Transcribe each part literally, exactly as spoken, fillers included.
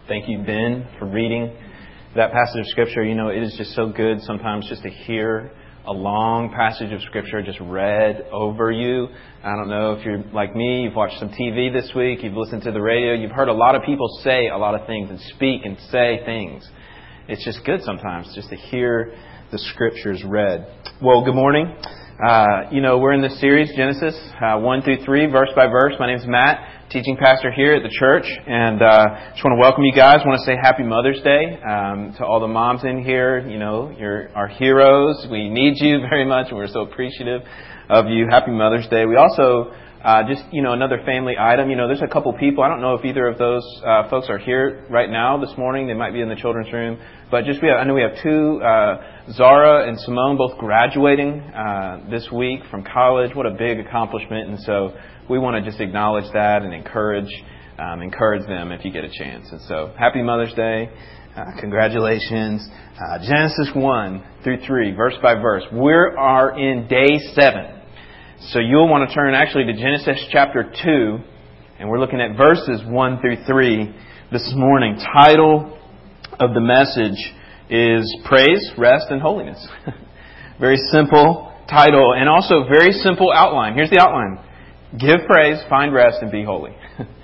Thank you, Ben, for reading that passage of Scripture. You know, it is just so good sometimes just to hear a long passage of Scripture just read over you. I don't know if you're like me, you've watched some T V this week, you've listened to the radio, you've heard a lot of people say a lot of things and speak and say things. It's just good sometimes just to hear the Scriptures read. Well, good morning. Uh, you know, we're in this series, Genesis, uh, one through three, verse by verse. My name's Matt, teaching pastor here at the church. And uh, just want to welcome you guys. I want to say Happy Mother's Day um, to all the moms in here. You know, you're our heroes. We need you very much, and we're so appreciative of you. Happy Mother's Day. We also, uh, just, you know, another family item. You know, there's a couple people. I don't know if either of those uh, folks are here right now this morning. They might be in the children's room. But just we have, I know we have two, uh, Zara and Simone, both graduating uh, this week from college. What a big accomplishment. And so we want to just acknowledge that and encourage um, encourage them if you get a chance. And so happy Mother's Day. Uh, congratulations. Uh, Genesis one through three, verse by verse. We are in day seven. So you'll want to turn actually to Genesis chapter two. And we're looking at verses one through three this morning. Title of the message is Praise, Rest, and Holiness. Very simple title and also very simple outline. Here's the outline. Give praise, find rest, and be holy.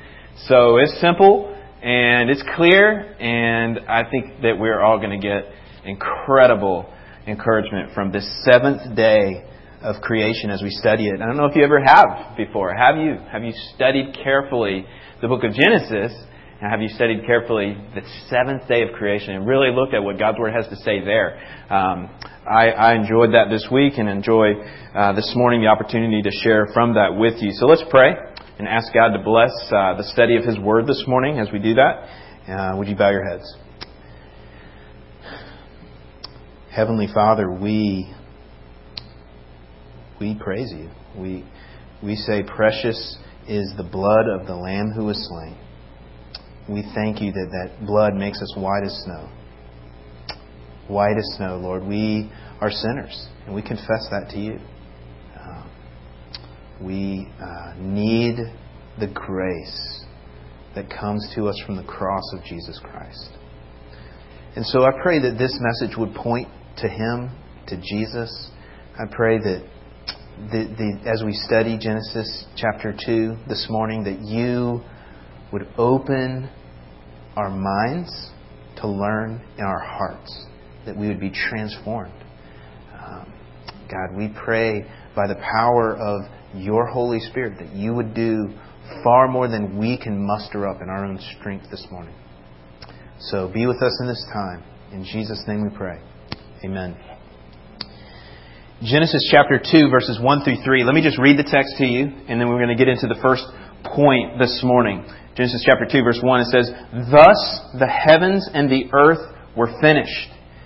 So it's simple and it's clear, and I think that we're all going to get incredible encouragement from this seventh day of creation as we study it. I don't know if you ever have before. Have you? Have you studied carefully the book of Genesis? And have you studied carefully the seventh day of creation and really looked at what God's Word has to say there? Um, I, I enjoyed that this week and enjoy uh, this morning the opportunity to share from that with you. So let's pray and ask God to bless uh, the study of His Word this morning as we do that. Uh, would you bow your heads? Heavenly Father, we we praise You. We we say, precious is the blood of the Lamb who was slain. We thank You that that blood makes us white as snow. White as snow, Lord. We are sinners, and we confess that to You. Uh, we uh, need the grace that comes to us from the cross of Jesus Christ. And so I pray that this message would point to Him, to Jesus. I pray that the, the, as we study Genesis chapter two this morning, that You would open our minds to learn in our hearts, that we would be transformed. Um, God, we pray by the power of Your Holy Spirit that You would do far more than we can muster up in our own strength this morning. So be with us in this time. In Jesus' name we pray. Amen. Genesis chapter two, verses one through three. Let me just read the text to you, and then we're going to get into the first point this morning. Genesis chapter two, verse one, it says, "Thus the heavens and the earth were finished,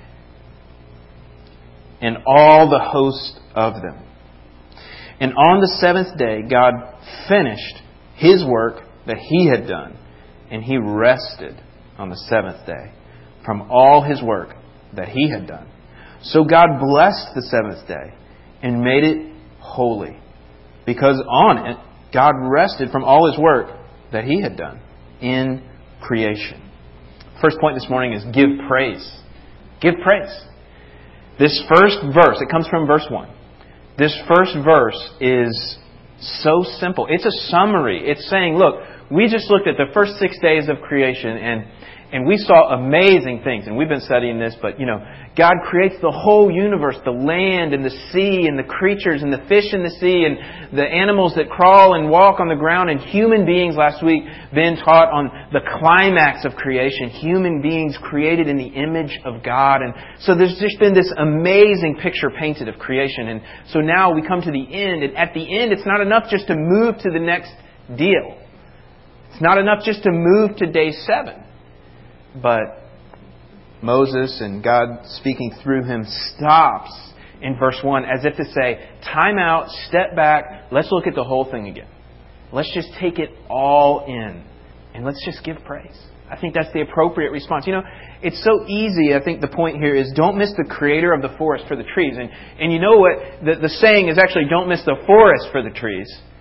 and all the host of them. And on the seventh day God finished His work that He had done, and He rested on the seventh day from all His work that He had done. So God blessed the seventh day and made it holy, because on it God rested from all His work that He had done in creation." First point this morning is give praise. Give praise. This first verse, it comes from verse one. This first verse is so simple. It's a summary. It's saying, look, we just looked at the first six days of creation and And we saw amazing things. And we've been studying this, but, you know, God creates the whole universe, the land and the sea and the creatures and the fish in the sea and the animals that crawl and walk on the ground. And human beings, last week, Ben taught on the climax of creation. Human beings created in the image of God. And so there's just been this amazing picture painted of creation. And so now we come to the end. And at the end, it's not enough just to move to the next deal. It's not enough just to move to day seven. But Moses and God speaking through him stops in verse one as if to say, time out, step back, let's look at the whole thing again. Let's just take it all in and let's just give praise. I think that's the appropriate response. You know, it's so easy. I think the point here is don't miss the creator of the forest for the trees. And and you know what? The, the saying is actually don't miss the forest for the trees.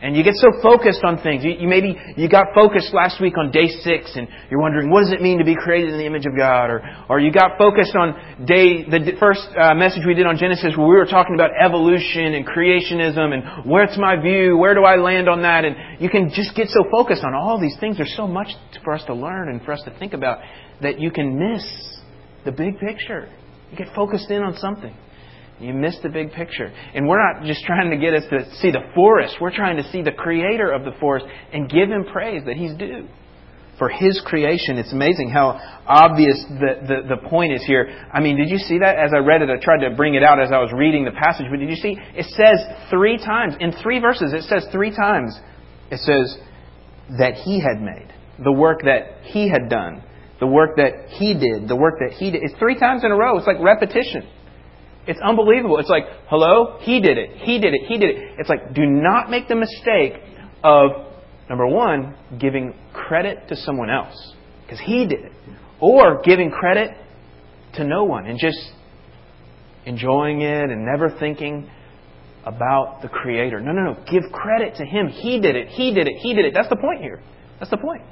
And you get so focused on things. You, you maybe you got focused last week on day six, and you're wondering, what does it mean to be created in the image of God? Or, or you got focused on day the first uh, message we did on Genesis, where we were talking about evolution and creationism, and where's my view? Where do I land on that? And you can just get so focused on all these things. There's so much for us to learn and for us to think about that you can miss the big picture. You get focused in on something. You miss the big picture. And we're not just trying to get us to see the forest. We're trying to see the Creator of the forest and give Him praise that He's due for His creation. It's amazing how obvious the, the, the point is here. I mean, did you see that? As I read it, I tried to bring it out as I was reading the passage. But did you see? It says three times, in three verses, it says three times, it says that He had made. The work that He had done. The work that He did. The work that He did. It's three times in a row. It's like repetition. It's unbelievable. It's like, hello, He did it. He did it. He did it. It's like, do not make the mistake of, number one, giving credit to someone else. Because He did it. Or giving credit to no one and just enjoying it and never thinking about the Creator. No, no, no. Give credit to Him. He did it. He did it. He did it. That's the point here. That's the point.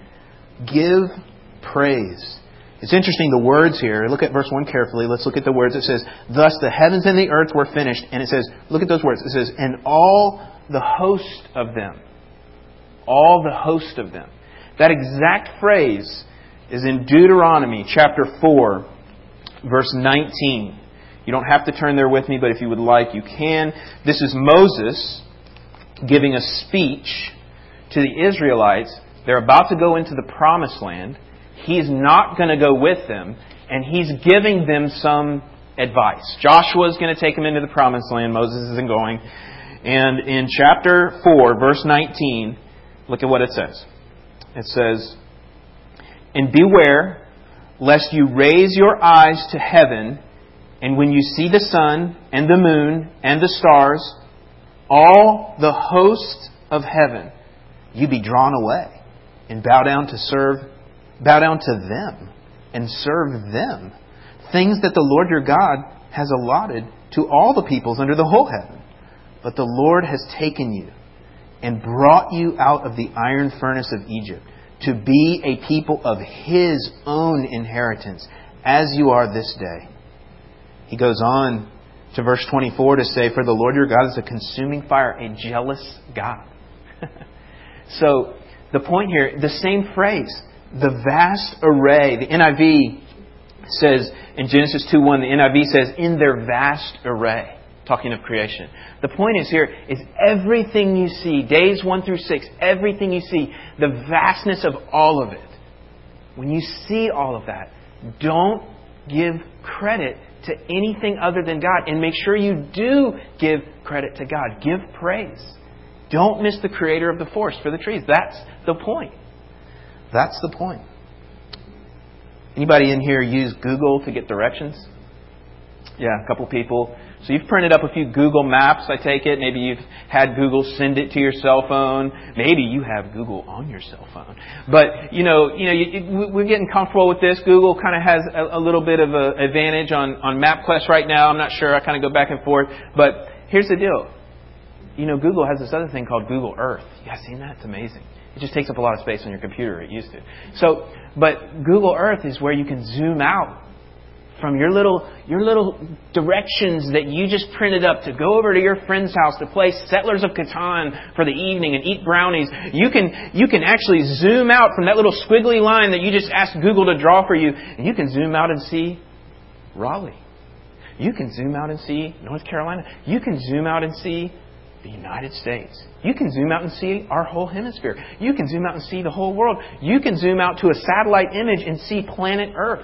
Give praise. It's interesting, the words here. Look at verse one carefully. Let's look at the words. It says, thus the heavens and the earth were finished. And it says, look at those words. It says, and all the host of them. All the host of them. That exact phrase is in Deuteronomy chapter four, verse nineteen. You don't have to turn there with me, but if you would like, you can. This is Moses giving a speech to the Israelites. They're about to go into the promised land. He's not going to go with them, and He's giving them some advice. Joshua's going to take them into the promised land. Moses isn't going. And in chapter four, verse nineteen, look at what it says. It says, and beware, lest you raise your eyes to heaven, and when you see the sun and the moon and the stars, all the hosts of heaven, you be drawn away and bow down to serve Bow down to them and serve them. Things that the Lord your God has allotted to all the peoples under the whole heaven. But the Lord has taken you and brought you out of the iron furnace of Egypt to be a people of His own inheritance, as you are this day. He goes on to verse twenty-four to say, for the Lord your God is a consuming fire, a jealous God. So the point here, the same phrase. The vast array. The N I V says in Genesis two one, the N I V says, in their vast array. Talking of creation. The point is here is everything you see, days one through six, everything you see, the vastness of all of it. When you see all of that, don't give credit to anything other than God. And make sure you do give credit to God. Give praise. Don't miss the Creator of the forest for the trees. That's the point. That's the point. Anybody in here use Google to get directions? Yeah, a couple people. So you've printed up a few Google Maps, I take it. Maybe you've had Google send it to your cell phone. Maybe you have Google on your cell phone. But, you know, you know, you, we're getting comfortable with this. Google kind of has a, a little bit of an advantage on, on MapQuest right now. I'm not sure. I kind of go back and forth. But here's the deal. You know, Google has this other thing called Google Earth. You guys seen that? It's amazing. It just takes up a lot of space on your computer. It used to. So, but Google Earth is where you can zoom out from your little your little directions that you just printed up to go over to your friend's house to play Settlers of Catan for the evening and eat brownies. You can you can actually zoom out from that little squiggly line that you just asked Google to draw for you, and you can zoom out and see Raleigh. You can zoom out and see North Carolina. You can zoom out and see the United States. You can zoom out and see our whole hemisphere. You can zoom out and see the whole world. You can zoom out to a satellite image and see planet Earth.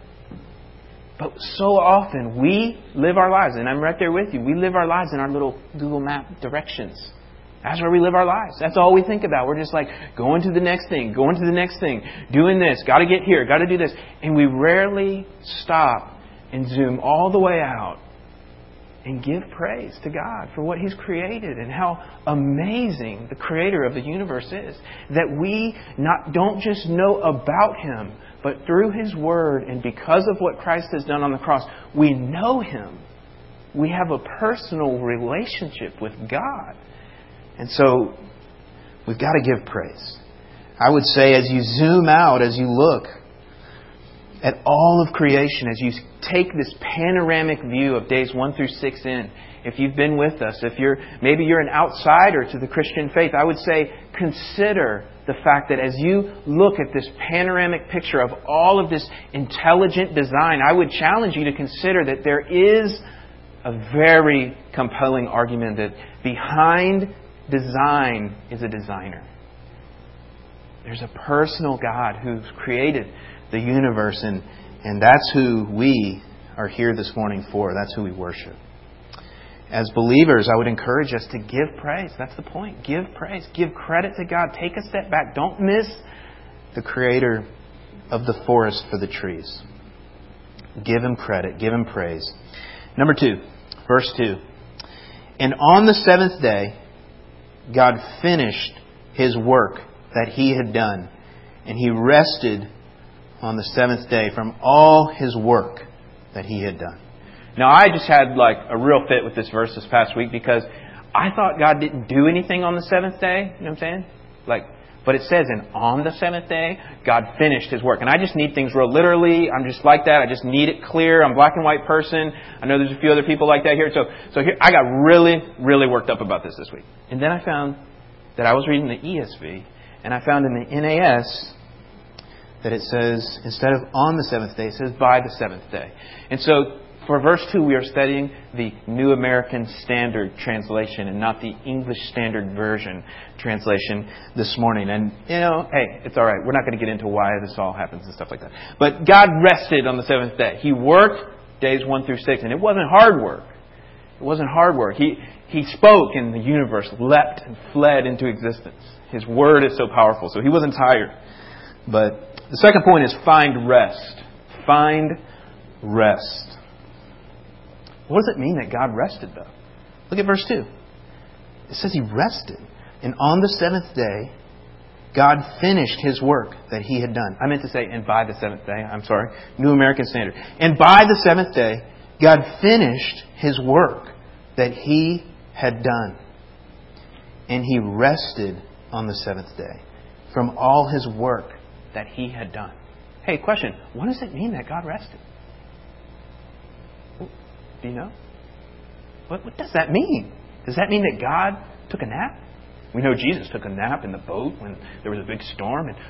But so often we live our lives, and I'm right there with you, we live our lives in our little Google Map directions. That's where we live our lives. That's all we think about. We're just like going to the next thing, going to the next thing, doing this, got to get here, got to do this. And we rarely stop and zoom all the way out and give praise to God for what He's created and how amazing the Creator of the universe is. That we not don't just know about Him, but through His Word and because of what Christ has done on the cross, we know Him. We have a personal relationship with God. And so we've got to give praise. I would say as you zoom out, as you look at all of creation, as you take this panoramic view of days one through six in, if you've been with us, if you're maybe you're an outsider to the Christian faith, I would say consider the fact that as you look at this panoramic picture of all of this intelligent design, I would challenge you to consider that there is a very compelling argument that behind design is a designer. There's a personal God who's created the universe, and, and that's who we are here this morning for. That's who we worship. As believers, I would encourage us to give praise. That's the point. Give praise. Give credit to God. Take a step back. Don't miss the Creator of the forest for the trees. Give Him credit. Give Him praise. Number two, verse two. And on the seventh day, God finished His work that He had done, and He rested on the seventh day from all His work that He had done. Now, I just had like a real fit with this verse this past week because I thought God didn't do anything on the seventh day. You know what I'm saying? Like, but it says, and on the seventh day, God finished His work. And I just need things real literally. I'm just like that. I just need it clear. I'm a black and white person. I know there's a few other people like that here. So, so here, I got really, really worked up about this this week. And then I found that I was reading the E S V, and I found in the N A S that it says, instead of on the seventh day, it says by the seventh day. And so, for verse two, we are studying the New American Standard Translation and not the English Standard Version translation this morning. And, you know, hey, it's all right. We're not going to get into why this all happens and stuff like that. But God rested on the seventh day. He worked days one through six, and it wasn't hard work. It wasn't hard work. He, he spoke, and the universe leapt and fled into existence. His word is so powerful, so He wasn't tired. But the second point is find rest. Find rest. What does it mean that God rested, though? Look at verse two. It says He rested. And on the seventh day, God finished His work that He had done. I meant to say, and by the seventh day. I'm sorry. New American Standard. And by the seventh day, God finished His work that He had done. And He rested on the seventh day from all His work that He had done. Hey, question. What does it mean that God rested? Do you know? What, what does that mean? Does that mean that God took a nap? We know Jesus took a nap in the boat when there was a big storm. And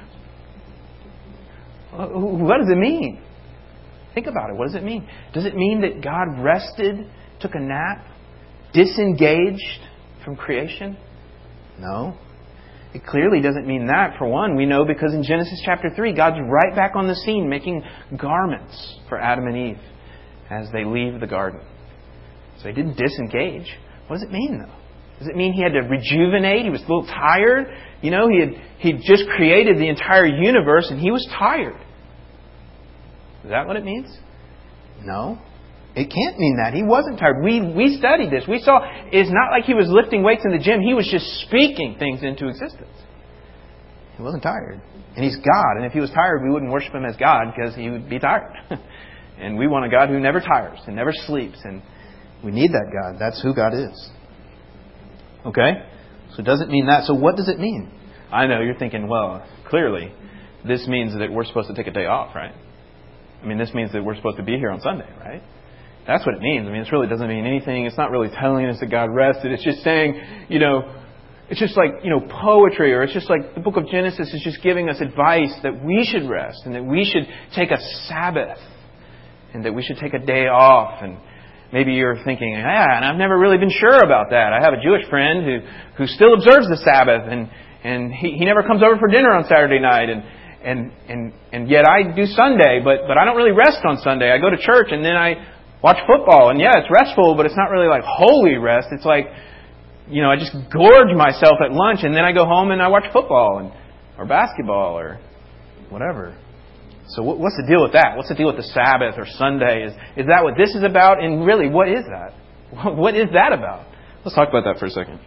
what does it mean? Think about it. What does it mean? Does it mean that God rested, took a nap, disengaged from creation? No. It clearly doesn't mean that. For one, we know because in Genesis chapter three, God's right back on the scene making garments for Adam and Eve as they leave the garden. So He didn't disengage. What does it mean, though? Does it mean He had to rejuvenate? He was a little tired? You know, He had He just created the entire universe and He was tired. Is that what it means? No. It can't mean that. He wasn't tired. We we studied this. We saw it's not like He was lifting weights in the gym. He was just speaking things into existence. He wasn't tired. And He's God. And if He was tired, we wouldn't worship Him as God because He would be tired. And we want a God who never tires and never sleeps. And we need that God. That's who God is. Okay? So it doesn't mean that. So what does it mean? I know you're thinking, well, clearly, this means that we're supposed to take a day off, right? I mean, this means that we're supposed to be here on Sunday, right? That's what it means. I mean, this really doesn't mean anything. It's not really telling us that God rested. It's just saying, you know, it's just like, you know, poetry, or it's just like the book of Genesis is just giving us advice that we should rest and that we should take a Sabbath and that we should take a day off. And maybe you're thinking, yeah, and I've never really been sure about that. I have a Jewish friend who, who still observes the Sabbath, and, and he, he never comes over for dinner on Saturday night, and, and, and, and yet I do Sunday, but, but I don't really rest on Sunday. I go to church and then I watch football, and yeah, it's restful, but it's not really like holy rest. It's like, you know, I just gorge myself at lunch, and then I go home and I watch football and or basketball or whatever. So what's the deal with that? What's the deal with the Sabbath or Sunday? Is is that what this is about? And really, what is that? What is that about? Let's talk about that for a second.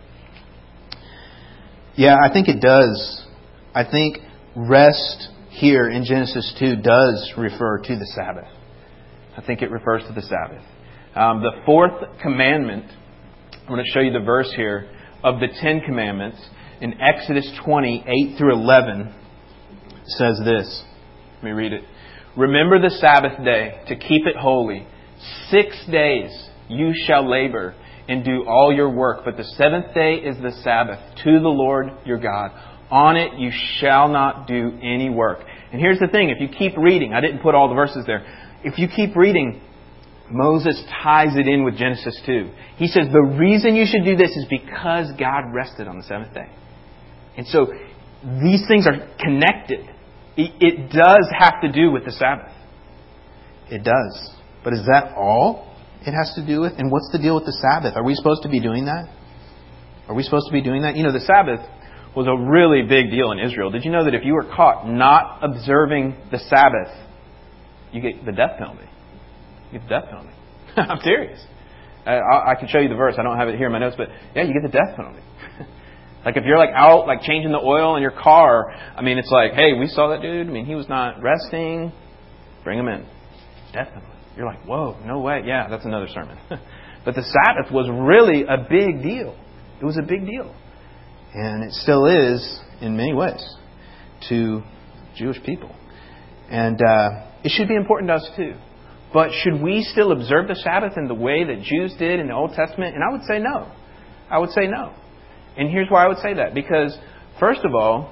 Yeah, I think it does. I think rest here in Genesis two does refer to the Sabbath. I think it refers to the Sabbath. Um, the fourth commandment, I'm going to show you the verse here, of the Ten Commandments in Exodus twenty, eight through eleven says this. Let me read it. Remember the Sabbath day to keep it holy. Six days you shall labor and do all your work, but the seventh day is the Sabbath to the Lord your God. On it you shall not do any work. And here's the thing, if you keep reading, I didn't put all the verses there. If you keep reading, Moses ties it in with Genesis two. He says the reason you should do this is because God rested on the seventh day. And so these things are connected. It does have to do with the Sabbath. It does. But is that all it has to do with? And what's the deal with the Sabbath? Are we supposed to be doing that? Are we supposed to be doing that? You know, the Sabbath was a really big deal in Israel. Did you know that if you were caught not observing the Sabbath, you get the death penalty? You get the death penalty. I'm serious. I, I can show you the verse. I don't have it here in my notes, but yeah, you get the death penalty. Like if you're like out like changing the oil in your car, I mean, it's like, hey, we saw that dude. I mean, he was not resting. Bring him in. Death penalty. You're like, whoa, no way. Yeah, that's another sermon. But the Sabbath was really a big deal. It was a big deal. And it still is in many ways to Jewish people. And uh, it should be important to us too. But should we still observe the Sabbath in the way that Jews did in the Old Testament? And I would say no. I would say no. And here's why I would say that. Because, first of all,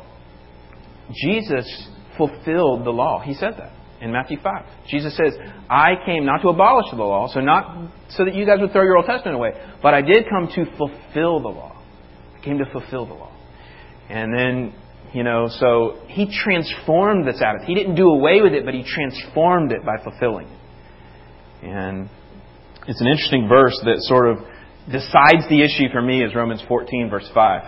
Jesus fulfilled the law. He said that in Matthew five. Jesus says, I came not to abolish the law, so not so that you guys would throw your Old Testament away, but I did come to fulfill the law. I came to fulfill the law. And then, you know, so He transformed the Sabbath. He didn't do away with it, but He transformed it by fulfilling it. And it's an interesting verse that sort of decides the issue for me is Romans fourteen, verse five.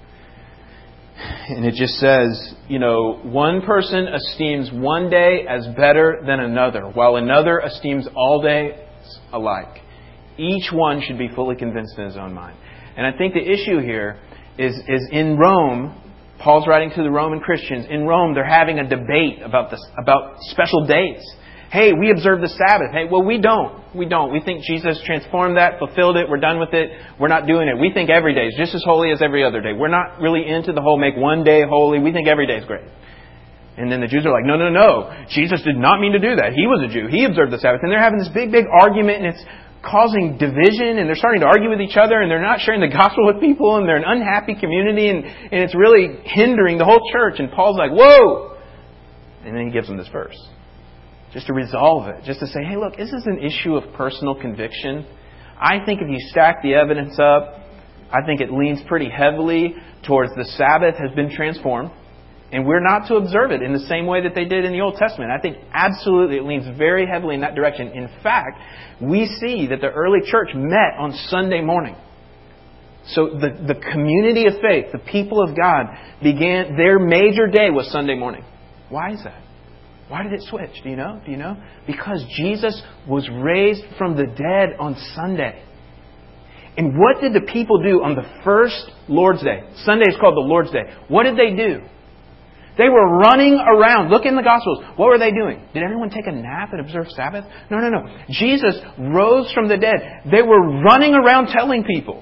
And it just says, you know, one person esteems one day as better than another, while another esteems all days alike. Each one should be fully convinced in his own mind. And I think the issue here is, is in Rome, Paul's writing to the Roman Christians. In Rome, they're having a debate about this, about special days. Hey, we observe the Sabbath. Hey, well, we don't. We don't. We think Jesus transformed that, fulfilled it. We're done with it. We're not doing it. We think every day is just as holy as every other day. We're not really into the whole make one day holy. We think every day is great. And then the Jews are like, no, no, no. Jesus did not mean to do that. He was a Jew. He observed the Sabbath. And they're having this big, big argument, and it's causing division, and they're starting to argue with each other, and they're not sharing the gospel with people, and they're an unhappy community, and, and it's really hindering the whole church. And Paul's like, whoa! And then he gives them this verse. Just to resolve it. Just to say, hey, look, this is an issue of personal conviction. I think if you stack the evidence up, I think it leans pretty heavily towards the Sabbath has been transformed. And we're not to observe it in the same way that they did in the Old Testament. I think absolutely it leans very heavily in that direction. In fact, we see that the early church met on Sunday morning. So the, the community of faith, the people of God, began, their major day was Sunday morning. Why is that? Why did it switch? Do you know? Do you know? Because Jesus was raised from the dead on Sunday. And what did the people do on the first Lord's Day? Sunday is called the Lord's Day. What did they do? They were running around. Look in the Gospels. What were they doing? Did everyone take a nap and observe Sabbath? No, no, no. Jesus rose from the dead. They were running around telling people.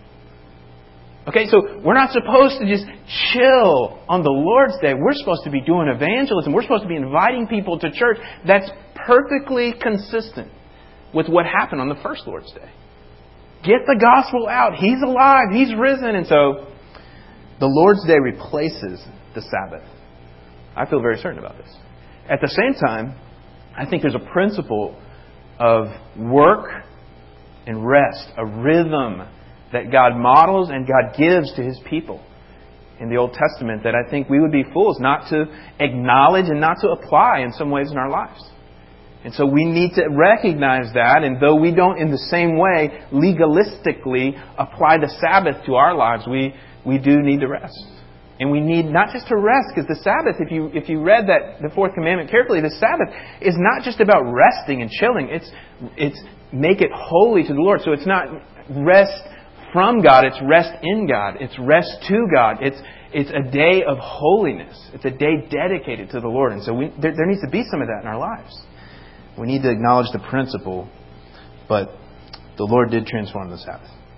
Okay, so we're not supposed to just chill on the Lord's Day. We're supposed to be doing evangelism. We're supposed to be inviting people to church. That's perfectly consistent with what happened on the first Lord's Day. Get the gospel out. He's alive. He's risen. And so the Lord's Day replaces the Sabbath. I feel very certain about this. At the same time, I think there's a principle of work and rest, a rhythm that God models and God gives to His people in the Old Testament that I think we would be fools not to acknowledge and not to apply in some ways in our lives. And so we need to recognize that, and though we don't in the same way legalistically apply the Sabbath to our lives, we, we do need to rest. And we need not just to rest, because the Sabbath, if you if you read that the fourth commandment carefully, the Sabbath is not just about resting and chilling. It's it's make it holy to the Lord. So it's not rest from God, it's rest in God. It's rest to God. It's it's a day of holiness. It's a day dedicated to the Lord. And so we, there, there needs to be some of that in our lives. We need to acknowledge the principle, but the Lord did transform the Sabbath.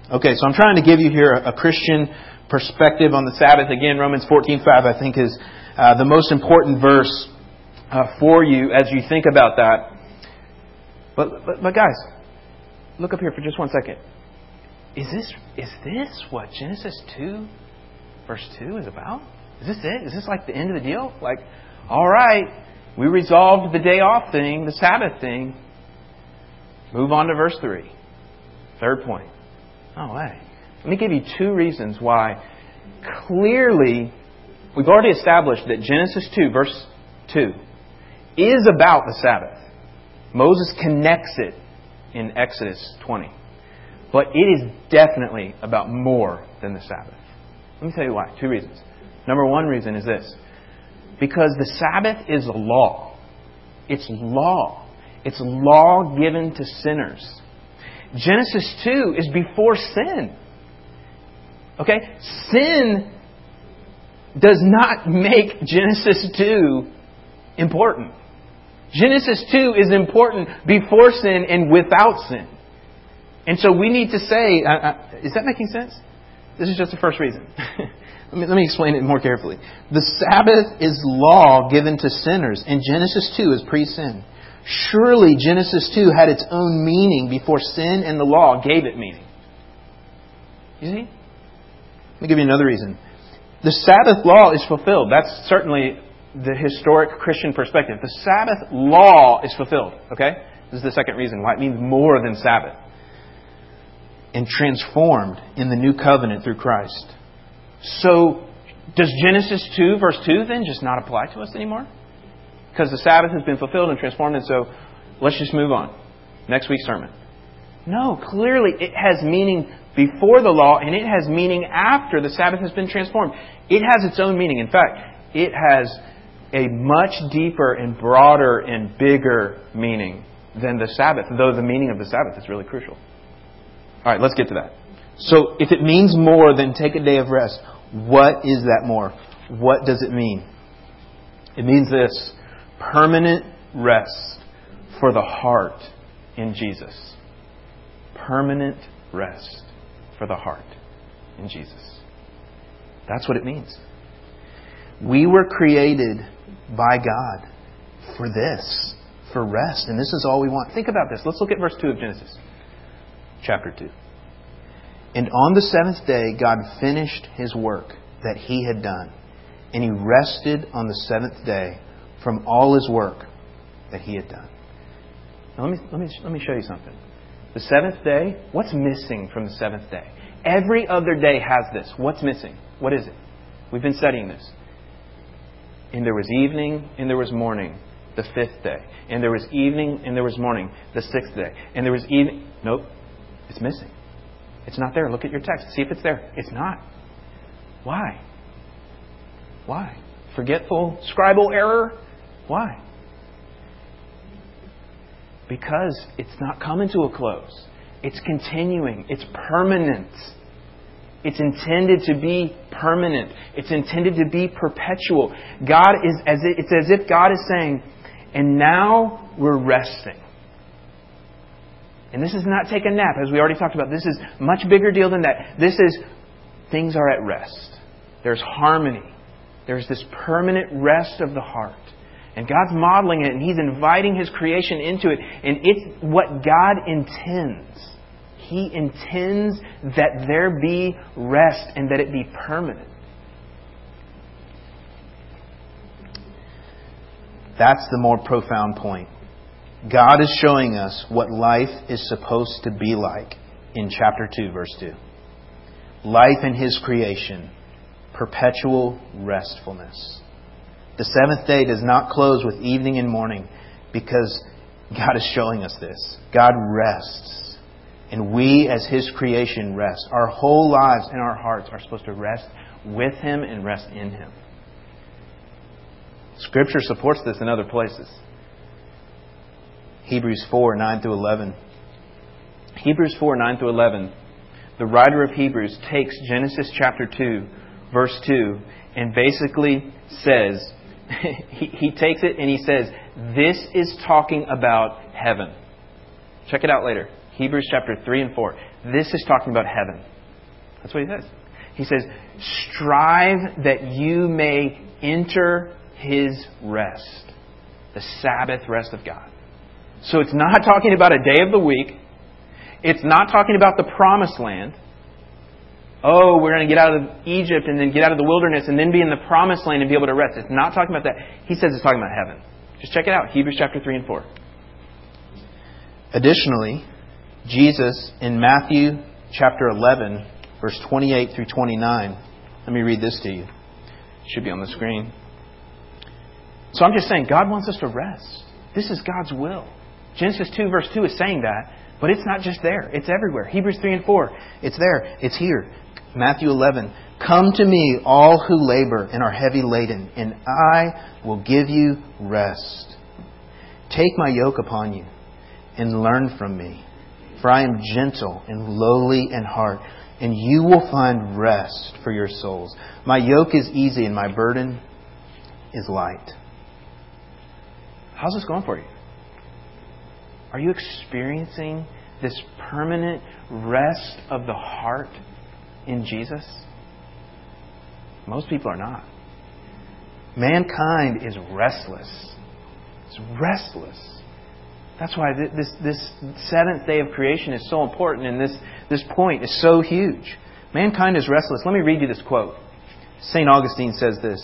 Okay, so I'm trying to give you here a Christian perspective on the Sabbath. Again, Romans fourteen five I think is uh, the most important verse uh, for you as you think about that. But, but but guys, look up here for just one second. Is this is this what Genesis two verse two is about? Is this it? Is this like the end of the deal? Like, all right, we resolved the day off thing, the Sabbath thing. Move on to verse three. Third point. No way. Let me give you two reasons why clearly we've already established that Genesis two, verse two, is about the Sabbath. Moses connects it in Exodus twenty. But it is definitely about more than the Sabbath. Let me tell you why. Two reasons. Number one reason is this. Because the Sabbath is a law. It's law. It's law given to sinners. Genesis two is before sin. Okay? Sin does not make Genesis two important. Genesis two is important before sin and without sin. And so we need to say, uh, uh, is that making sense? This is just the first reason. let, me, let me explain it more carefully. The Sabbath is law given to sinners, and Genesis two is pre-sin. Surely Genesis two had its own meaning before sin and the law gave it meaning. You see? Let me give you another reason. The Sabbath law is fulfilled. That's certainly the historic Christian perspective. The Sabbath law is fulfilled. Okay? This is the second reason why it means more than Sabbath. And transformed in the new covenant through Christ. So, does Genesis two verse two then just not apply to us anymore? Because the Sabbath has been fulfilled and transformed, and so let's just move on. Next week's sermon. No, clearly it has meaning before the law, and it has meaning after the Sabbath has been transformed. It has its own meaning. In fact, it has a much deeper and broader and bigger meaning than the Sabbath, though the meaning of the Sabbath is really crucial. All right, let's get to that. So, if it means more than take a day of rest, what is that more? What does it mean? It means this. Permanent rest for the heart in Jesus. Permanent rest for the heart in Jesus. That's what it means. We were created by God for this, for rest. And this is all we want. Think about this. Let's look at verse two of Genesis. Chapter two. And on the seventh day, God finished His work that He had done. And He rested on the seventh day from all His work that He had done. Now let me, let me, let me show you something. The seventh day, what's missing from the seventh day? Every other day has this. What's missing? What is it? We've been studying this. And there was evening and there was morning, the fifth day. And there was evening and there was morning, the sixth day. And there was evening... Nope. It's missing. It's not there. Look at your text. See if it's there. It's not. Why? Why? Forgetful scribal error? Why? Because it's not coming to a close. It's continuing. It's permanent. It's intended to be permanent. It's intended to be perpetual. God is as if, it's as if God is saying, and now we're resting. And this is not take a nap, as we already talked about. This is a much bigger deal than that. This is things are at rest. There's harmony. There's this permanent rest of the heart. And God's modeling it, and He's inviting His creation into it. And it's what God intends. He intends that there be rest and that it be permanent. That's the more profound point. God is showing us what life is supposed to be like in chapter two, verse two. Life in His creation. Perpetual restfulness. The seventh day does not close with evening and morning because God is showing us this. God rests. And we as His creation rest. Our whole lives and our hearts are supposed to rest with Him and rest in Him. Scripture supports this in other places. Hebrews four, nine through eleven. Hebrews four, nine through eleven. The writer of Hebrews takes Genesis chapter two, verse two, and basically says, he, he takes it and he says, this is talking about heaven. Check it out later. Hebrews chapter three and four. This is talking about heaven. That's what he says. He says, strive that you may enter His rest. The Sabbath rest of God. So it's not talking about a day of the week. It's not talking about the promised land. Oh, we're going to get out of Egypt and then get out of the wilderness and then be in the promised land and be able to rest. It's not talking about that. He says it's talking about heaven. Just check it out. Hebrews chapter three and four. Additionally, Jesus in Matthew chapter eleven, verse twenty-eight through twenty-nine. Let me read this to you. It should be on the screen. So I'm just saying, God wants us to rest. This is God's will. Genesis two verse two is saying that, but it's not just there. It's everywhere. Hebrews three and four. It's there. It's here. Matthew eleven. Come to me, all who labor and are heavy laden, and I will give you rest. Take my yoke upon you and learn from me, for I am gentle and lowly in heart, and you will find rest for your souls. My yoke is easy and my burden is light. How's this going for you? Are you experiencing this permanent rest of the heart in Jesus? Most people are not. Mankind is restless. It's restless. That's why this this seventh day of creation is so important, and this, this point is so huge. Mankind is restless. Let me read you this quote. Saint Augustine says this.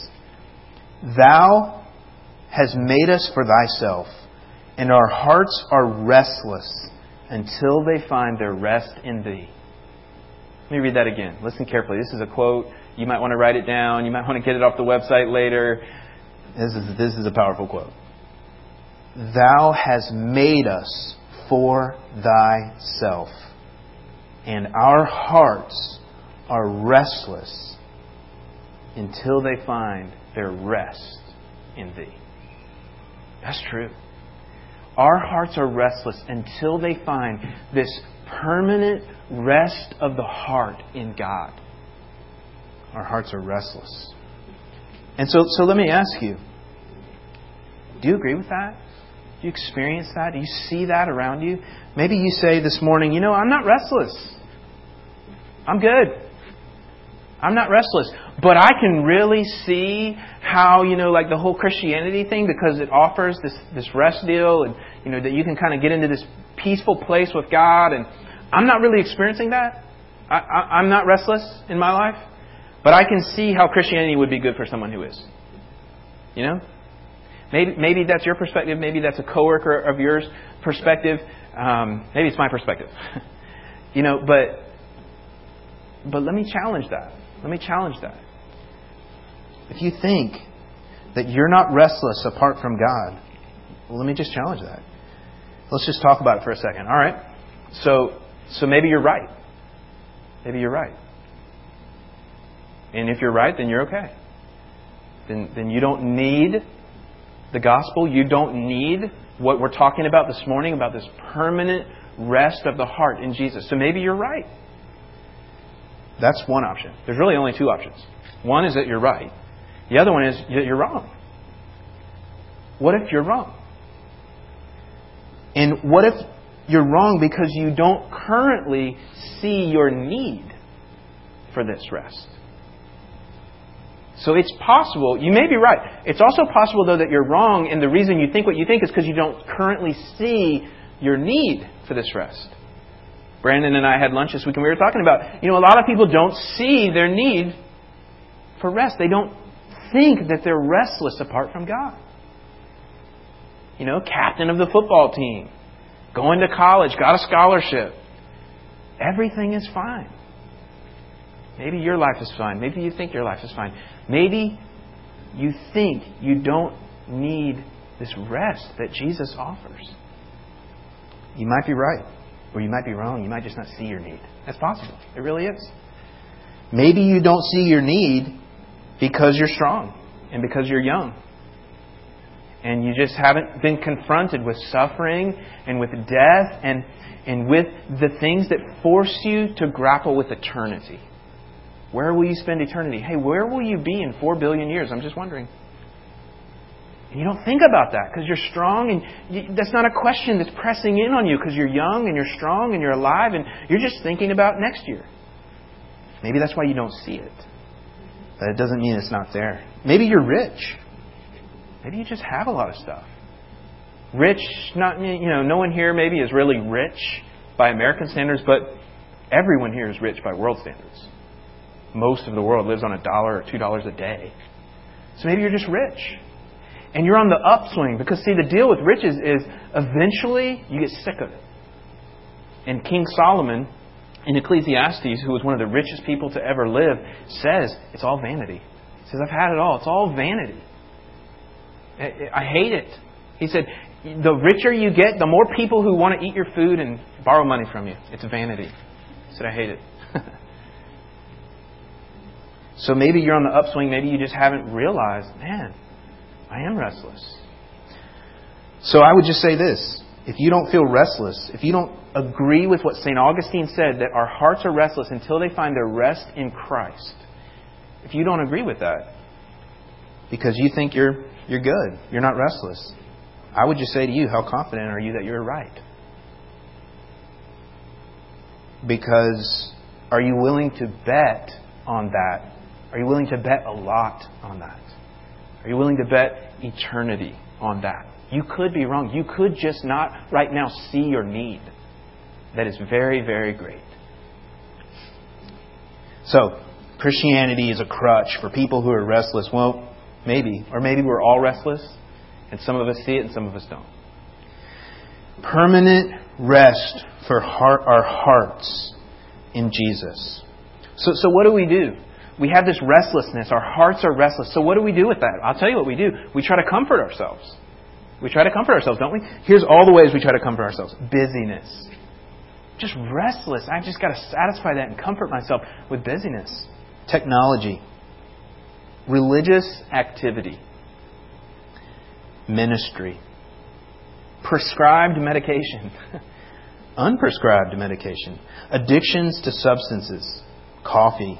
Thou hast made us for thyself, and our hearts are restless until they find their rest in thee. Let me read that again. Listen carefully. This is a quote. You might want to write it down. You might want to get it off the website later. This is, this is a powerful quote. Thou hast made us for thyself, and our hearts are restless until they find their rest in thee. That's true. Our hearts are restless until they find this permanent rest of the heart in God. Our hearts are restless. And so, so let me ask you, do you agree with that? Do you experience that? Do you see that around you? Maybe you say this morning, you know, I'm not restless. I'm good. I'm not restless. But I can really see how, you know, like the whole Christianity thing, because it offers this, this rest deal, and, you know, that you can kind of get into this peaceful place with God. And I'm not really experiencing that. I, I, I'm not restless in my life. But I can see how Christianity would be good for someone who is. You know? Maybe maybe that's your perspective. Maybe that's a coworker of yours' perspective. Um, maybe it's my perspective. You know, but but let me challenge that. Let me challenge that. If you think that you're not restless apart from God, well, let me just challenge that. Let's just talk about it for a second. All right? So so maybe you're right. Maybe you're right. And if you're right, then you're okay. Then then you don't need the gospel. You don't need what we're talking about this morning, about this permanent rest of the heart in Jesus. So maybe you're right. That's one option. There's really only two options. One is that you're right. The other one is that you're wrong. What if you're wrong? And what if you're wrong because you don't currently see your need for this rest? So it's possible, you may be right. It's also possible, though, that you're wrong, and the reason you think what you think is because you don't currently see your need for this rest. Brandon and I had lunch this week, and we were talking about, you know, a lot of people don't see their need for rest. They don't think that they're restless apart from God. You know, captain of the football team, going to college, got a scholarship. Everything is fine. Maybe your life is fine. Maybe you think your life is fine. Maybe you think you don't need this rest that Jesus offers. You might be right, or you might be wrong. You might just not see your need. That's possible. It really is. Maybe you don't see your need because you're strong and because you're young. And you just haven't been confronted with suffering and with death and, and with the things that force you to grapple with eternity. Where will you spend eternity? Hey, where will you be in four billion years? I'm just wondering. And you don't think about that because you're strong, and you, that's not a question that's pressing in on you because you're young and you're strong and you're alive and you're just thinking about next year. Maybe that's why you don't see it. But it doesn't mean it's not there. Maybe you're rich. Maybe you just have a lot of stuff. Rich, not, you know, no one here maybe is really rich by American standards, but everyone here is rich by world standards. Most of the world lives on a dollar or two dollars a day. So maybe you're just rich. And you're on the upswing. Because, see, the deal with riches is eventually you get sick of it. And King Solomon in Ecclesiastes, who was one of the richest people to ever live, says it's all vanity. He says, I've had it all. It's all vanity. I hate it. He said, the richer you get, the more people who want to eat your food and borrow money from you. It's vanity. He said, I hate it. So maybe you're on the upswing. Maybe you just haven't realized, man, I am restless. So I would just say this. If you don't feel restless, if you don't agree with what Saint Augustine said, that our hearts are restless until they find their rest in Christ. If you don't agree with that, because you think you're you're good, you're not restless, I would just say to you, how confident are you that you're right? Because are you willing to bet on that? Are you willing to bet a lot on that? Are you willing to bet eternity on that? You could be wrong. You could just not right now see your need. That is very, very great. So, Christianity is a crutch for people who are restless. Well, maybe. Or maybe we're all restless, and some of us see it and some of us don't. Permanent rest for heart, our hearts in Jesus. So, so what do we do? We have this restlessness. Our hearts are restless. So what do we do with that? I'll tell you what we do. We try to comfort ourselves. We try to comfort ourselves, don't we? Here's all the ways we try to comfort ourselves. Busyness. Just restless. I just got to satisfy that and comfort myself with busyness. Technology. Religious activity. Ministry. Prescribed medication. Unprescribed medication. Addictions to substances. Coffee.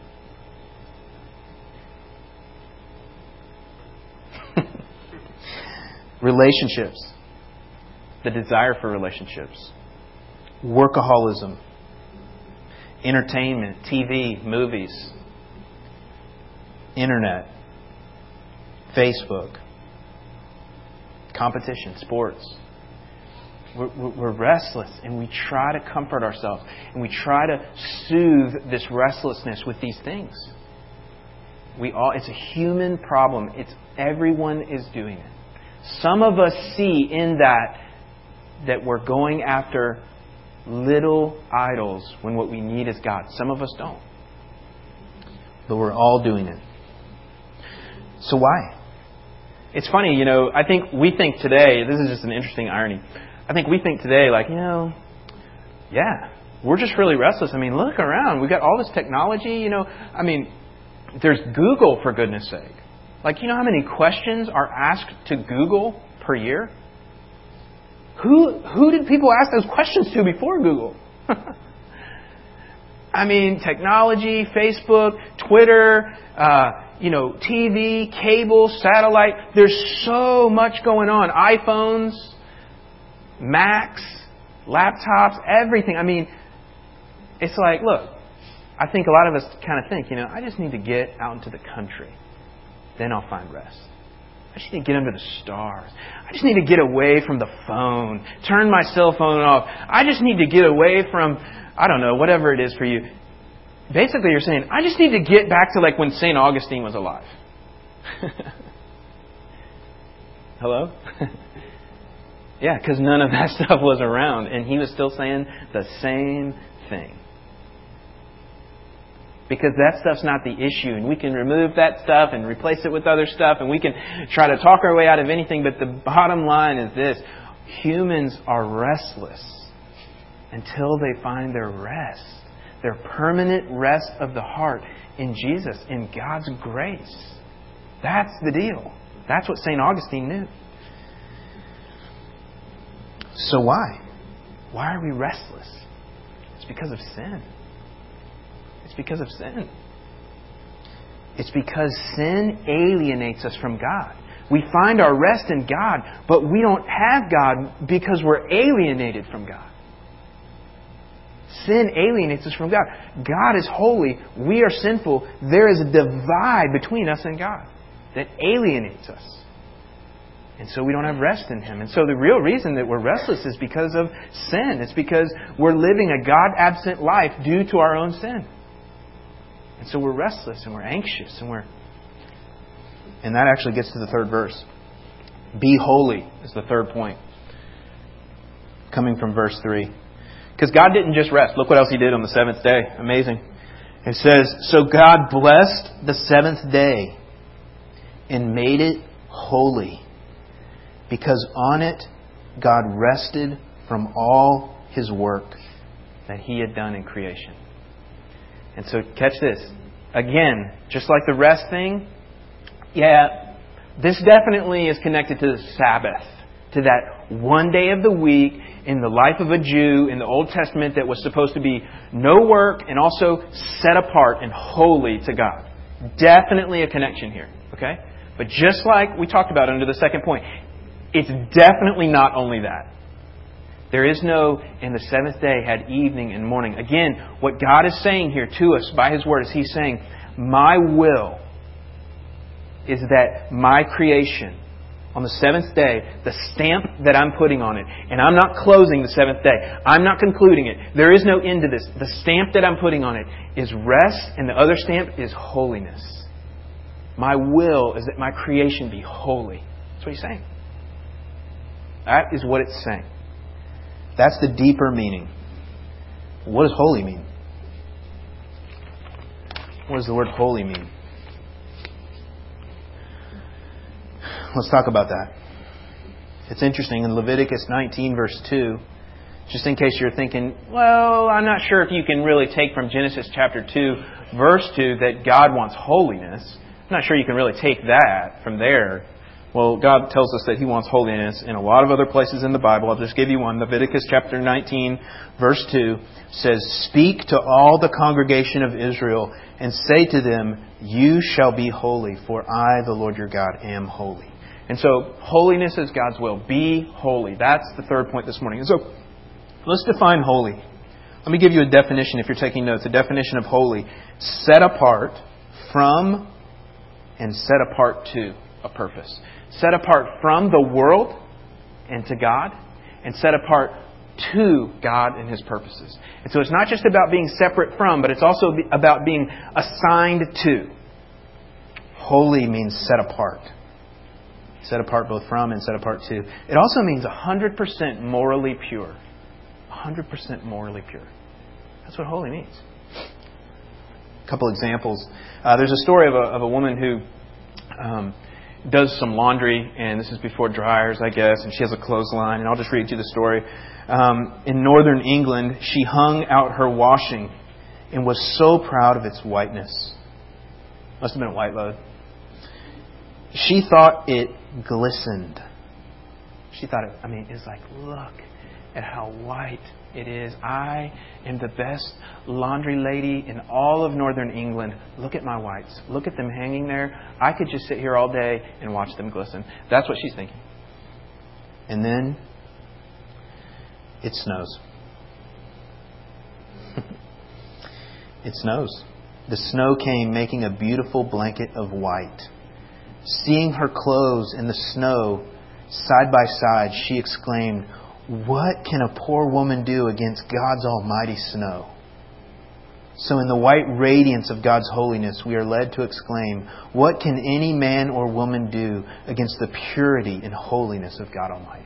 Relationships. The desire for relationships. Workaholism. Entertainment. T V. Movies. Internet. Facebook. Competition. Sports. We're, we're restless, and we try to comfort ourselves, and we try to soothe this restlessness with these things. We all, it's a human problem. It's everyone is doing it. Some of us see in that that we're going after little idols when what we need is God. Some of us don't. But we're all doing it. So why? It's funny, you know, I think we think today, this is just an interesting irony. I think we think today, like, you know, yeah, we're just really restless. I mean, look around. We've got all this technology, you know. I mean, there's Google, for goodness sake. Like, you know how many questions are asked to Google per year? Who who did people ask those questions to before Google? I mean, technology, Facebook, Twitter, uh, you know, T V, cable, satellite. There's so much going on. iPhones, Macs, laptops, everything. I mean, it's like, look, I think a lot of us kind of think, you know, I just need to get out into the country. Then I'll find rest. I just need to get under the stars. I just need to get away from the phone. Turn my cell phone off. I just need to get away from, I don't know, whatever it is for you. Basically, you're saying, I just need to get back to like when Saint Augustine was alive. Hello? Yeah, because none of that stuff was around. And he was still saying the same thing. Because that stuff's not the issue. And we can remove that stuff and replace it with other stuff. And we can try to talk our way out of anything. But the bottom line is this. Humans are restless until they find their rest. Their permanent rest of the heart in Jesus, in God's grace. That's the deal. That's what Saint Augustine knew. So why? Why are we restless? It's because of sin. It's because of sin. It's because sin alienates us from God. We find our rest in God, but we don't have God because we're alienated from God. Sin alienates us from God. God is holy. We are sinful. There is a divide between us and God that alienates us. And so we don't have rest in Him. And so the real reason that we're restless is because of sin. It's because we're living a God-absent life due to our own sin. And so we're restless and we're anxious and we're... And that actually gets to the third verse. Be holy is the third point. Coming from verse three. Because God didn't just rest. Look what else He did on the seventh day. Amazing. It says, so God blessed the seventh day and made it holy, because on it God rested from all His work that He had done in creation. And so catch this. Again, just like the rest thing, yeah, this definitely is connected to the Sabbath, to that one day of the week in the life of a Jew in the Old Testament that was supposed to be no work and also set apart and holy to God. Definitely a connection here. Okay? But just like we talked about under the second point, it's definitely not only that. There is no, and the seventh day had evening and morning. Again, what God is saying here to us by His Word is He's saying, my will is that my creation on the seventh day, the stamp that I'm putting on it, and I'm not closing the seventh day. I'm not concluding it. There is no end to this. The stamp that I'm putting on it is rest, and the other stamp is holiness. My will is that my creation be holy. That's what He's saying. That is what it's saying. That's the deeper meaning. What does holy mean? What does the word holy mean? Let's talk about that. It's interesting. In Leviticus nineteen, verse two, just in case you're thinking, well, I'm not sure if you can really take from Genesis chapter two, verse two, that God wants holiness. I'm not sure you can really take that from there. Well, God tells us that He wants holiness in a lot of other places in the Bible. I'll just give you one. Leviticus chapter nineteen, verse two says, speak to all the congregation of Israel and say to them, you shall be holy, for I, the Lord your God, am holy. And so, holiness is God's will. Be holy. That's the third point this morning. And so, let's define holy. Let me give you a definition if you're taking notes. A definition of holy. Set apart from and set apart to a purpose. Set apart from the world and to God, and set apart to God and His purposes. And so it's not just about being separate from, but it's also about being assigned to. Holy means set apart. Set apart both from and set apart to. It also means one hundred percent morally pure. one hundred percent morally pure. That's what holy means. A couple examples. Uh, there's a story of a, of a woman who um, does some laundry, and this is before dryers, I guess, and she has a clothesline, and I'll just read you the story. Um, in northern England, she hung out her washing and was so proud of its whiteness. Must have been a white load. She thought it glistened. She thought it, I mean, it's like, look at how white it is. I am the best laundry lady in all of northern England. Look at my whites. Look at them hanging there. I could just sit here all day and watch them glisten. That's what she's thinking. And then it snows. It snows. The snow came, making a beautiful blanket of white. Seeing her clothes in the snow side by side, she exclaimed, what can a poor woman do against God's almighty snow? So in the white radiance of God's holiness, we are led to exclaim, what can any man or woman do against the purity and holiness of God Almighty?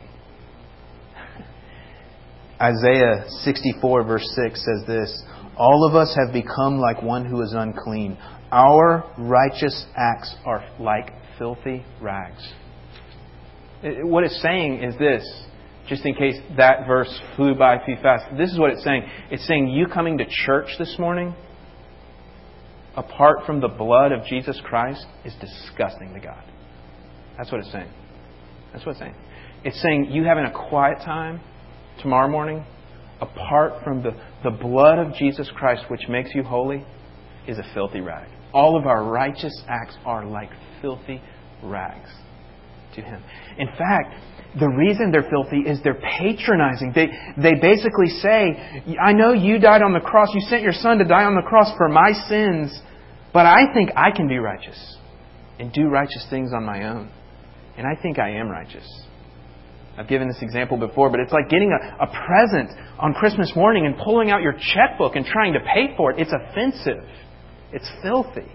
Isaiah sixty-four verse six says this, all of us have become like one who is unclean. Our righteous acts are like filthy rags. What it's saying is this, just in case that verse flew by too fast. This is what it's saying. It's saying you coming to church this morning, apart from the blood of Jesus Christ, is disgusting to God. That's what it's saying. That's what it's saying. It's saying you having a quiet time tomorrow morning, apart from the, the blood of Jesus Christ, which makes you holy, is a filthy rag. All of our righteous acts are like filthy rags. to Him. In fact, the reason they're filthy is they're patronizing. They they basically say, I know you died on the cross. You sent your Son to die on the cross for my sins, but I think I can be righteous and do righteous things on my own. And I think I am righteous. I've given this example before, but it's like getting a, a present on Christmas morning and pulling out your checkbook and trying to pay for it. It's offensive. It's filthy.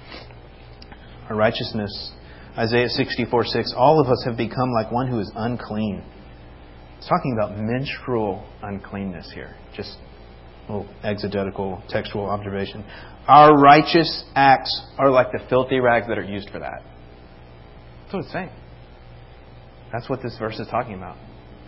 Our righteousness, Isaiah sixty-four six, all of us have become like one who is unclean. It's talking about menstrual uncleanness here. Just a little exegetical, textual observation. Our righteous acts are like the filthy rags that are used for that. That's what it's saying. That's what this verse is talking about.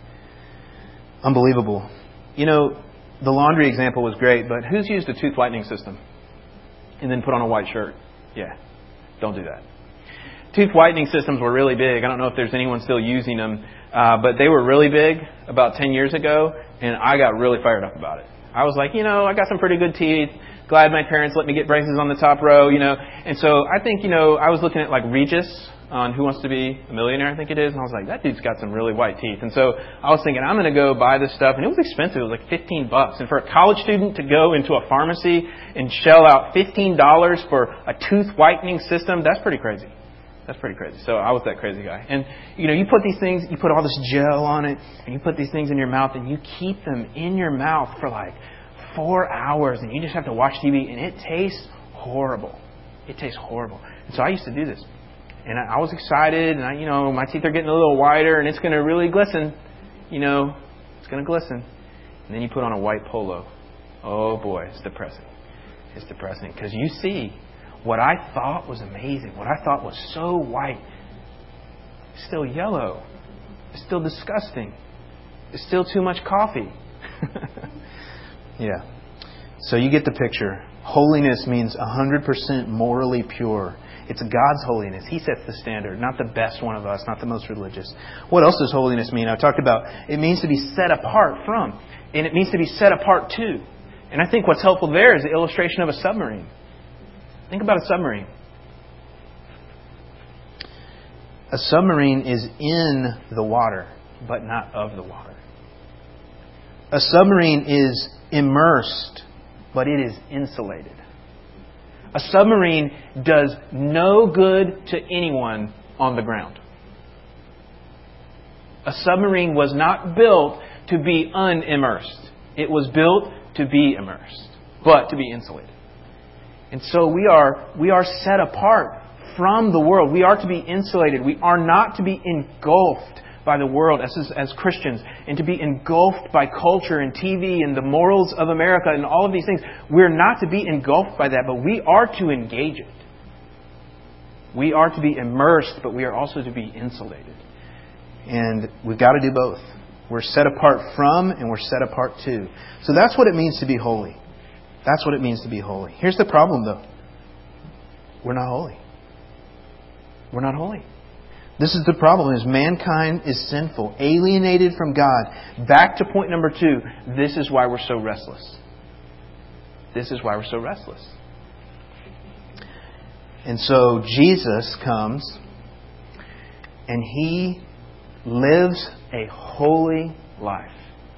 Unbelievable. You know, the laundry example was great, but who's used a tooth whitening system and then put on a white shirt? Yeah, don't do that. Tooth whitening systems were really big. I don't know if there's anyone still using them, uh, but they were really big about ten years ago, and I got really fired up about it. I was like, you know, I got some pretty good teeth. Glad my parents let me get braces on the top row, you know. And so I think, you know, I was looking at like Regis on Who Wants to Be a Millionaire, I think it is. And I was like, that dude's got some really white teeth. And so I was thinking, I'm going to go buy this stuff. And it was expensive. It was like fifteen bucks. And for a college student to go into a pharmacy and shell out fifteen dollars for a tooth whitening system, that's pretty crazy. That's pretty crazy. So I was that crazy guy. And, you know, you put these things, you put all this gel on it, and you put these things in your mouth, and you keep them in your mouth for like four hours, and you just have to watch T V, and it tastes horrible. It tastes horrible. And so I used to do this. And I, I was excited, and I, you know, my teeth are getting a little whiter, and it's going to really glisten. You know, it's going to glisten. And then you put on a white polo. Oh boy, it's depressing. It's depressing because you see what I thought was amazing, what I thought was so white, is still yellow. It's still disgusting. It's still too much coffee. Yeah. So you get the picture. Holiness means one hundred percent morally pure. It's God's holiness. He sets the standard, not the best one of us, not the most religious. What else does holiness mean? I talked about it means to be set apart from, and it means to be set apart to. And I think what's helpful there is the illustration of a submarine. Think about a submarine. A submarine is in the water, but not of the water. A submarine is immersed, but it is insulated. A submarine does no good to anyone on the ground. A submarine was not built to be unimmersed. It was built to be immersed, but to be insulated. And so we are we are set apart from the world. We are to be insulated. We are not to be engulfed by the world as, as Christians, and to be engulfed by culture and T V and the morals of America and all of these things. We're not to be engulfed by that, but we are to engage it. We are to be immersed, but we are also to be insulated. And we've got to do both. We're set apart from and we're set apart to. So that's what it means to be holy. That's what it means to be holy. Here's the problem, though. We're not holy. We're not holy. This is the problem, is mankind is sinful, alienated from God. Back to point number two. This is why we're so restless. This is why we're so restless. And so Jesus comes and He lives a holy life.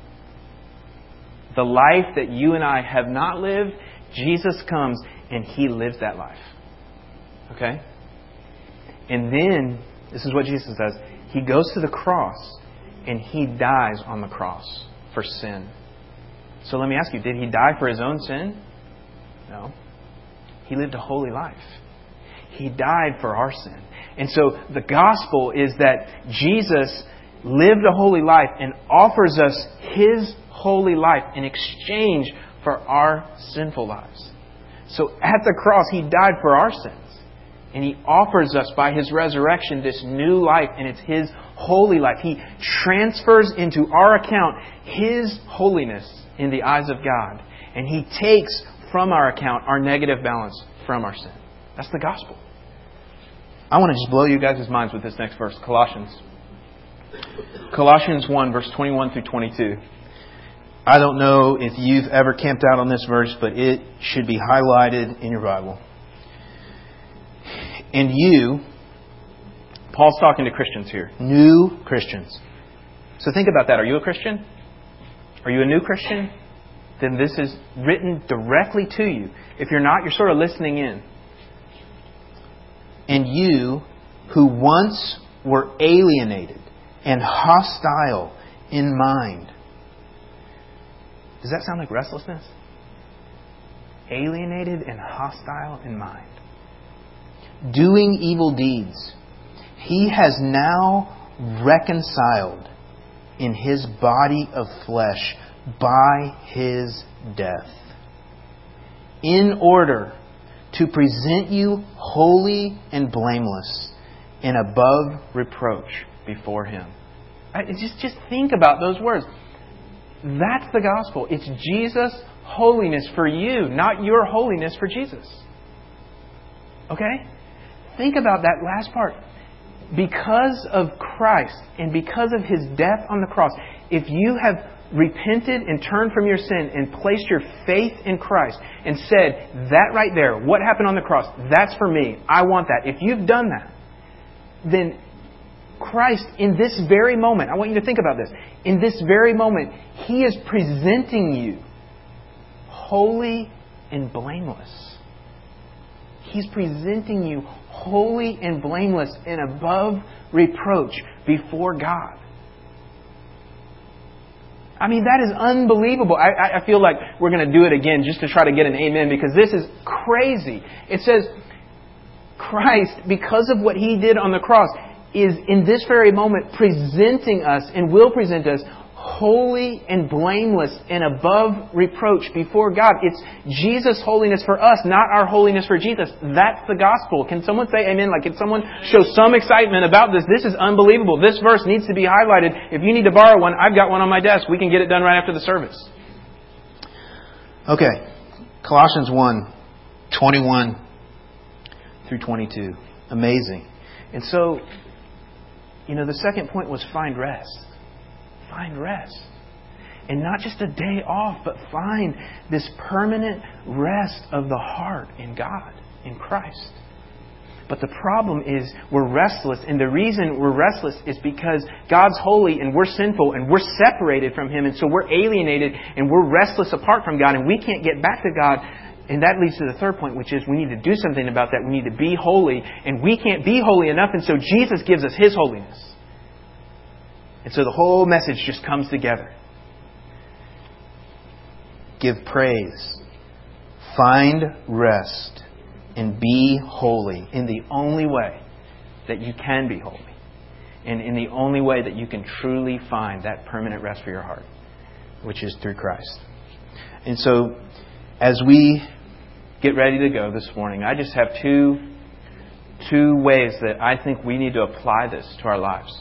The life that you and I have not lived, Jesus comes and He lives that life. Okay? And then, this is what Jesus does. He goes to the cross and He dies on the cross for sin. So let me ask you, did He die for His own sin? No. He lived a holy life. He died for our sin. And so the gospel is that Jesus lived a holy life and offers us His holy life in exchange for our sinful lives. So at the cross, He died for our sins. And He offers us by His resurrection this new life, and it's His holy life. He transfers into our account His holiness in the eyes of God. And He takes from our account our negative balance from our sin. That's the gospel. I want to just blow you guys' minds with this next verse, Colossians. Colossians one, verse twenty-one through twenty-two. I don't know if you've ever camped out on this verse, but it should be highlighted in your Bible. And you, Paul's talking to Christians here. New Christians. So think about that. Are you a Christian? Are you a new Christian? Then this is written directly to you. If you're not, you're sort of listening in. And you who once were alienated and hostile in mind. Does that sound like restlessness? Alienated and hostile in mind. Doing evil deeds. He has now reconciled in His body of flesh by His death, in order to present you holy and blameless and above reproach before Him. I, just, just think about those words. That's the gospel. It's Jesus' holiness for you, not your holiness for Jesus. Okay? Think about that last part. Because of Christ and because of His death on the cross, if you have repented and turned from your sin and placed your faith in Christ and said, that right there, what happened on the cross, that's for me. I want that. If you've done that, then Christ, in this very moment, I want you to think about this. In this very moment, He is presenting you holy and blameless. He's presenting you holy and blameless and above reproach before God. I mean, that is unbelievable. I, I feel like we're going to do it again just to try to get an amen, because this is crazy. It says Christ, because of what He did on the cross, is in this very moment presenting us and will present us holy and blameless and above reproach before God. It's Jesus' holiness for us, not our holiness for Jesus. That's the gospel. Can someone say amen? Like, can someone show some excitement about this? This is unbelievable. This verse needs to be highlighted. If you need to borrow one, I've got one on my desk. We can get it done right after the service. Okay. Colossians one, twenty-one through twenty-two. Amazing. And so, you know, the second point was find rest. Find rest. And not just a day off, but find this permanent rest of the heart in God, in Christ. But the problem is we're restless. And the reason we're restless is because God's holy and we're sinful and we're separated from Him. And so we're alienated and we're restless apart from God. And we can't get back to God. And that leads to the third point, which is we need to do something about that. We need to be holy. And we can't be holy enough. And so Jesus gives us His holiness. And so the whole message just comes together. Give praise. Find rest. And be holy in the only way that you can be holy. And in the only way that you can truly find that permanent rest for your heart, which is through Christ. And so, as we get ready to go this morning, I just have two, two ways that I think we need to apply this to our lives.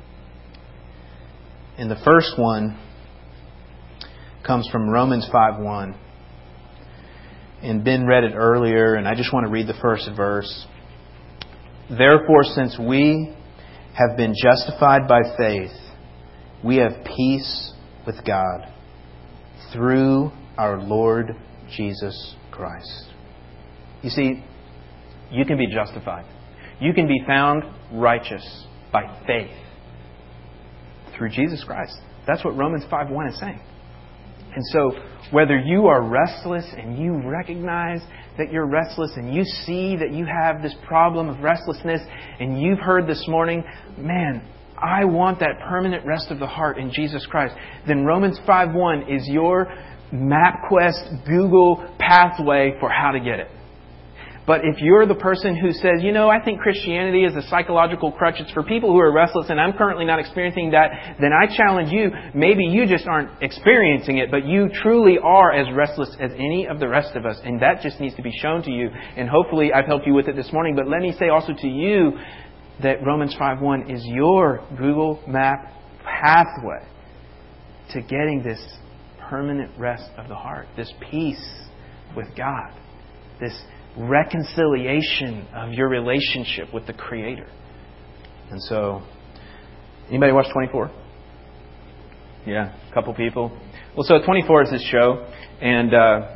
And the first one comes from Romans five one. And Ben read it earlier, and I just want to read the first verse. Therefore, since we have been justified by faith, we have peace with God through our Lord Jesus Christ. You see, you can be justified. You can be found righteous by faith through Jesus Christ. That's what Romans five one is saying. And so, whether you are restless and you recognize that you're restless and you see that you have this problem of restlessness and you've heard this morning, man, I want that permanent rest of the heart in Jesus Christ, then Romans five one is your MapQuest Google pathway for how to get it. But if you're the person who says, you know, I think Christianity is a psychological crutch, it's for people who are restless and I'm currently not experiencing that, then I challenge you, maybe you just aren't experiencing it, but you truly are as restless as any of the rest of us. And that just needs to be shown to you. And hopefully I've helped you with it this morning. But let me say also to you that Romans five one is your Google Map pathway to getting this permanent rest of the heart, this peace with God, this reconciliation of your relationship with the Creator. And so, anybody watch twenty-four? Yeah, a couple people. Well, so twenty-four is this show, and uh,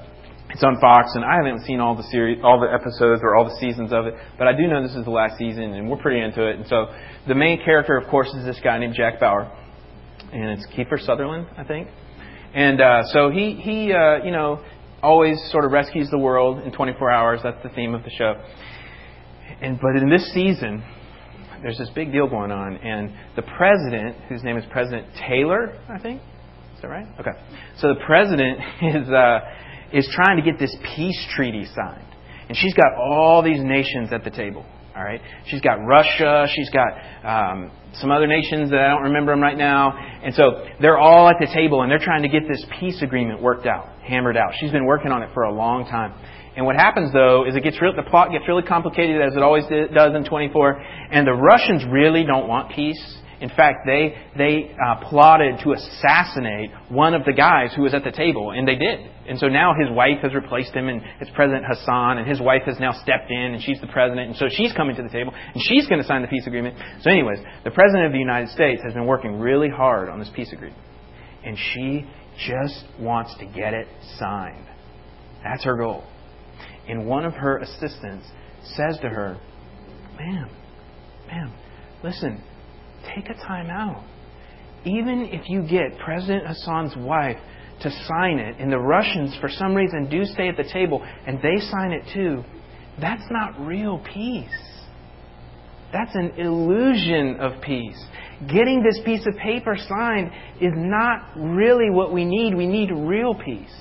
It's on Fox, and I haven't seen all the series, all the episodes or all the seasons of it, but I do know this is the last season, and we're pretty into it. And so the main character, of course, is this guy named Jack Bauer, and it's Kiefer Sutherland, I think. And uh, so he, he uh, you know, always sort of rescues the world in twenty-four hours. That's the theme of the show. And but in this season, there's this big deal going on, and the president, whose name is President Taylor, I think, is that right? Okay. So the president is. Uh, is trying to get this peace treaty signed. And she's got all these nations at the table. All right, she's got Russia, she's got um, some other nations that I don't remember them right now. And so they're all at the table, and they're trying to get this peace agreement worked out, hammered out. She's been working on it for a long time. And what happens, though, is it gets real, the plot gets really complicated, as it always does in twenty-four. And the Russians really don't want peace. In fact, they they uh, plotted to assassinate one of the guys who was at the table, and they did. And so now his wife has replaced him, and it's President Hassan, and his wife has now stepped in, and she's the president, and so she's coming to the table, and she's going to sign the peace agreement. So anyways, the President of the United States has been working really hard on this peace agreement, and she just wants to get it signed. That's her goal. And one of her assistants says to her, ma'am, ma'am, listen, take a time out. Even if you get President Hassan's wife to sign it, and the Russians, for some reason, do stay at the table, and they sign it too, that's not real peace. That's an illusion of peace. Getting this piece of paper signed is not really what we need. We need real peace.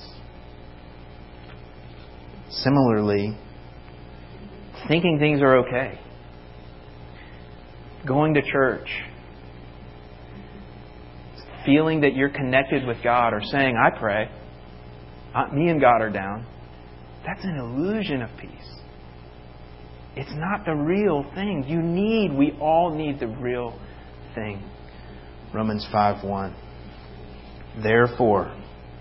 Similarly, thinking things are okay, going to church, feeling that you're connected with God, or saying, I pray, uh, me and God are down, that's an illusion of peace. It's not the real thing. You need, we all need the real thing. Romans five one. Therefore,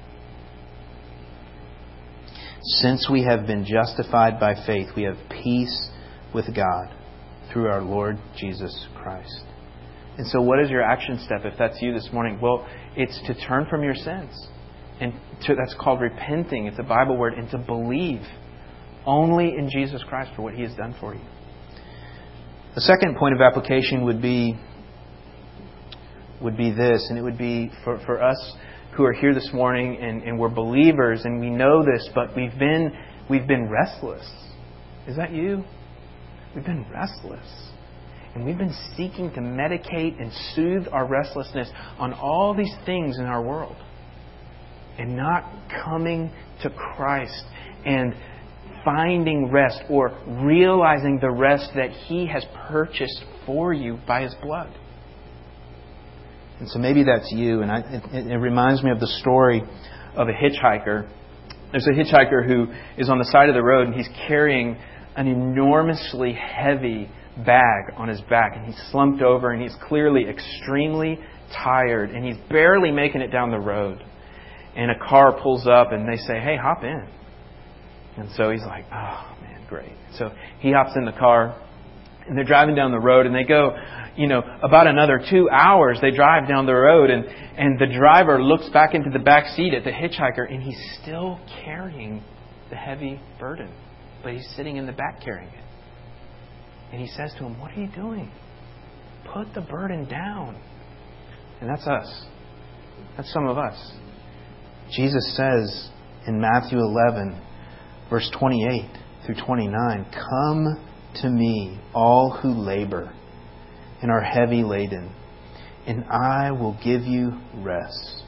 since we have been justified by faith, we have peace with God through our Lord Jesus Christ. And so what is your action step if that's you this morning? Well, it's to turn from your sins. And to, that's called repenting. It's a Bible word. And to believe only in Jesus Christ for what He has done for you. The second point of application would be would be this. And it would be for, for us who are here this morning and, and we're believers and we know this, but we've been we've been restless. Is that you? We've been restless. And we've been seeking to medicate and soothe our restlessness on all these things in our world. And not coming to Christ and finding rest or realizing the rest that He has purchased for you by His blood. And so maybe that's you. And I, it, it reminds me of the story of a hitchhiker. There's a hitchhiker who is on the side of the road and he's carrying an enormously heavy bag on his back, and he's slumped over and he's clearly extremely tired and he's barely making it down the road. And a car pulls up and they say, hey, hop in. And so he's like, oh man, great. So he hops in the car and they're driving down the road and they go, you know, about another two hours they drive down the road and, and the driver looks back into the back seat at the hitchhiker and he's still carrying the heavy burden, but he's sitting in the back carrying it. And he says to him, what are you doing? Put the burden down. And that's us. That's some of us. Jesus says in Matthew eleven, verse twenty-eight through twenty-nine, come to me, all who labor and are heavy laden, and I will give you rest.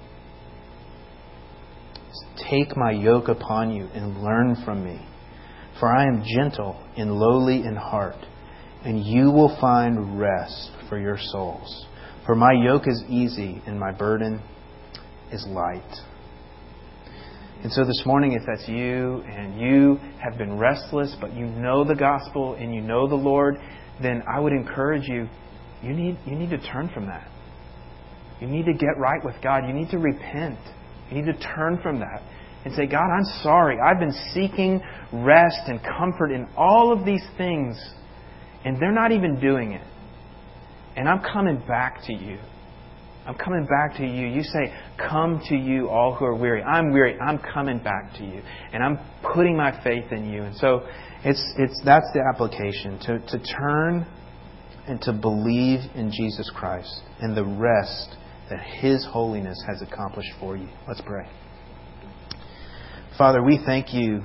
Take my yoke upon you and learn from me. For I am gentle and lowly in heart, and you will find rest for your souls. For my yoke is easy and my burden is light. And so this morning, if that's you and you have been restless, but you know the gospel and you know the Lord, then I would encourage you, you need, you need to turn from that. You need to get right with God. You need to repent. You need to turn from that. And say, God, I'm sorry. I've been seeking rest and comfort in all of these things, and they're not even doing it. And I'm coming back to you. I'm coming back to you. You say, come to you all who are weary. I'm weary. I'm coming back to you. And I'm putting my faith in you. And so it's it's that's the application. To, to turn and to believe in Jesus Christ and the rest that His holiness has accomplished for you. Let's pray. Father, we thank you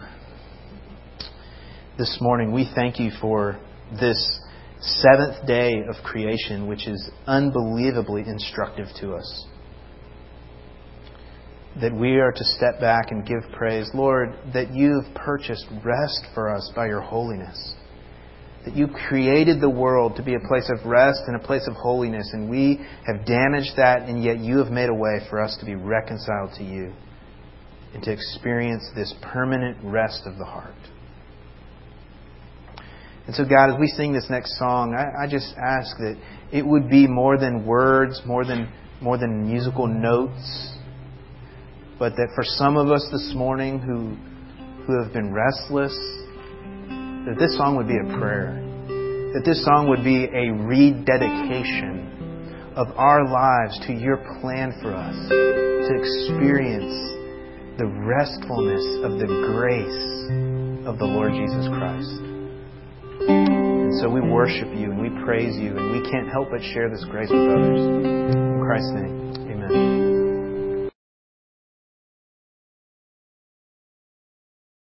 this morning. We thank you for this seventh day of creation, which is unbelievably instructive to us. That we are to step back and give praise. Lord, that you have purchased rest for us by your holiness. That you created the world to be a place of rest and a place of holiness, and we have damaged that, and yet you have made a way for us to be reconciled to you and to experience this permanent rest of the heart. And so, God, as we sing this next song, I, I just ask that it would be more than words, more than more than musical notes, but that for some of us this morning who who have been restless, that this song would be a prayer. That this song would be a rededication of our lives to your plan for us, to experience the restfulness of the grace of the Lord Jesus Christ. And so we worship you and we praise you, and we can't help but share this grace with others. In Christ's name.